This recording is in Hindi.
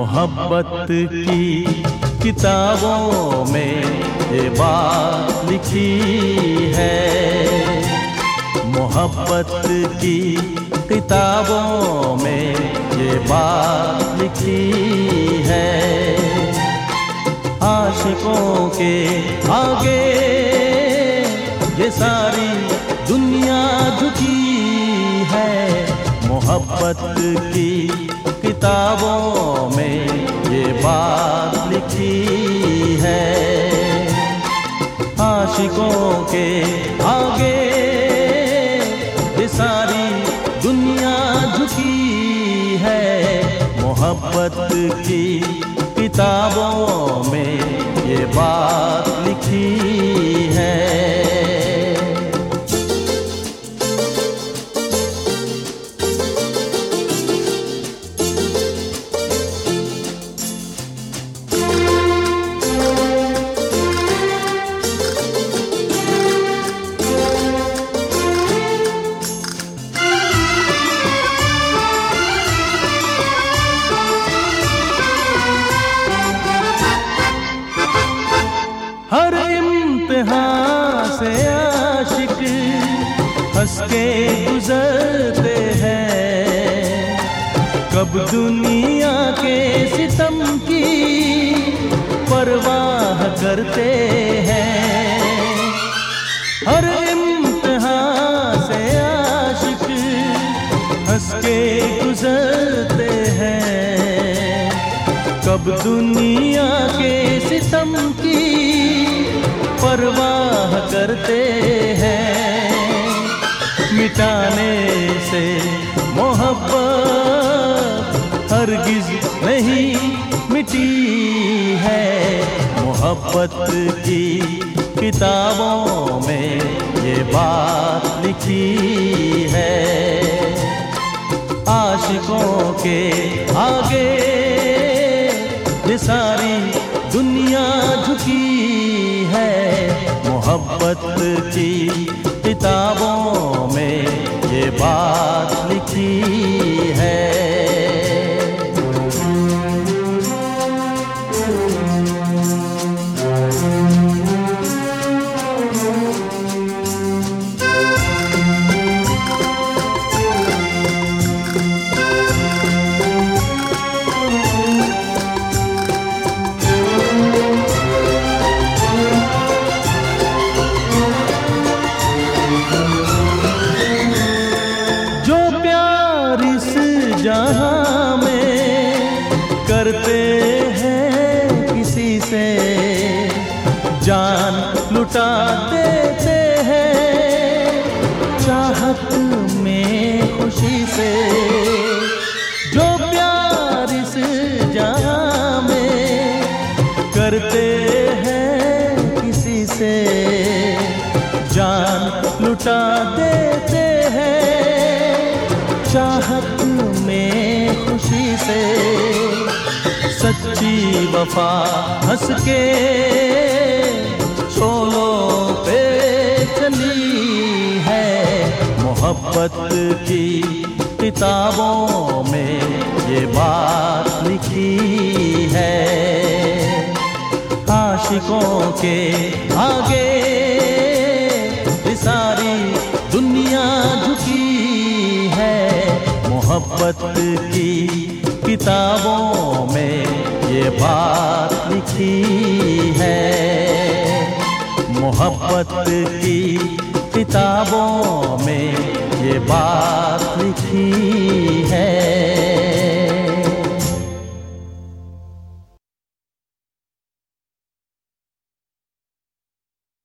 मोहब्बत की किताबों में ये बात लिखी है। मोहब्बत की किताबों में ये बात लिखी है। आशिकों के आगे ये सारी दुनिया झुकी है। मोहब्बत की किताबों में ये बात लिखी है। आशिकों के आगे ये सारी दुनिया झुकी है। मोहब्बत की किताबों में ये बात लिखी है। हर इम्तिहान से आशिक हंस के गुजरते हैं। कब दुनिया के सितम की परवाह करते हैं। हर इम्तिहान से आशिक हंस के गुजरते हैं। कब दुनिया के सितम की परवाह करते हैं। मिटाने से मोहब्बत हरगिज नहीं मिटी है। मोहब्बत की किताबों में ये बात लिखी है। आशिकों के आगे ये सारी दुनिया झुकी है। मोहब्बत की किताबों में ये बात लिखी है। जहाँ में करते हैं किसी से जान लुटा देते हैं। चाहत में खुशी से जो प्यार इस जहाँ में करते हैं किसी से जान लुटा देते हैं। चाहत में खुशी से सच्ची वफा हंस के शोलों पे चली है। मोहब्बत की किताबों में ये बात लिखी है। आशिकों के आगे ये सारी दुनिया झुकी है। मोहब्बत की किताबों में ये बात लिखी है। मोहब्बत की किताबों में ये बात लिखी